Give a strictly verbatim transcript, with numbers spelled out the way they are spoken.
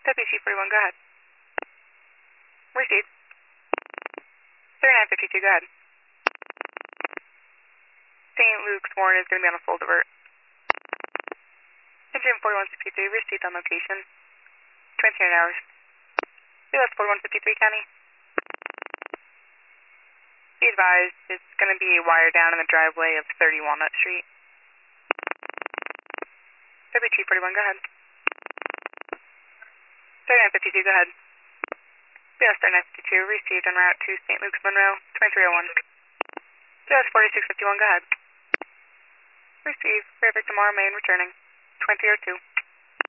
W C forty-one, go ahead. Received. thirty-nine fifty-two, go ahead. Saint Luke's Warren is going to be on a full divert. Engine forty-one sixty-three, received on location. twenty-nine hours. U S forty-one fifty-three, County. Be advised, it's going to be a wire down in the driveway of thirty Walnut Street. W T forty-one, go ahead. thirty-nine fifty-two, go ahead. U S thirty-nine fifty-two, received en route to Saint Luke's Monroe, twenty-three oh one. U S forty-six fifty-one, go ahead. Received, Fairview tomorrow, main returning, twenty oh two.